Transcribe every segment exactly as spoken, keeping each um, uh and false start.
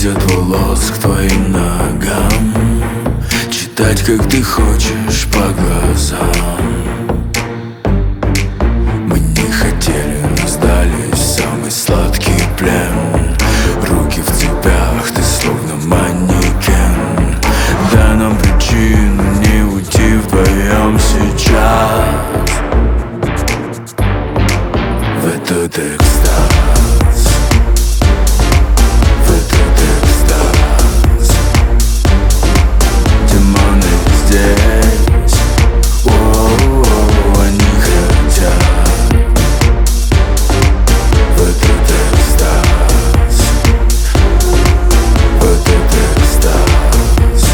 Идет волос к твоим ногам, читать, как ты хочешь, по глазам. Мы не хотели, но сдались в самый сладкий плен. Руки в цепях, ты словно манекен. Дай нам причину не уйти вдвоем сейчас в этот экстаз, в этот экстаз. Демоны здесь, о-о-о, они хотят в этот экстаз, в этот экстаз,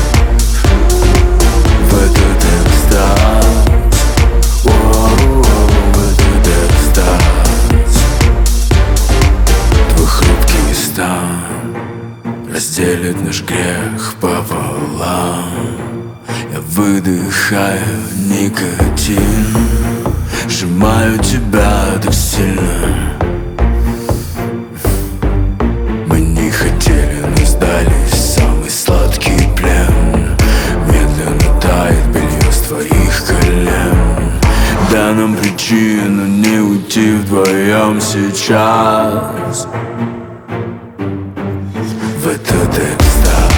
в этот экстаз, о-о-о, в этот экстаз. Твой хрупкий стан разделит наш грех пополам. Я выдыхаю никотин, сжимаю тебя так сильно. Мы не хотели, но сдались в самый сладкий плен. Медленно тает белье с твоих колен. Дай нам причину не уйти вдвоем сейчас в этот экстаз.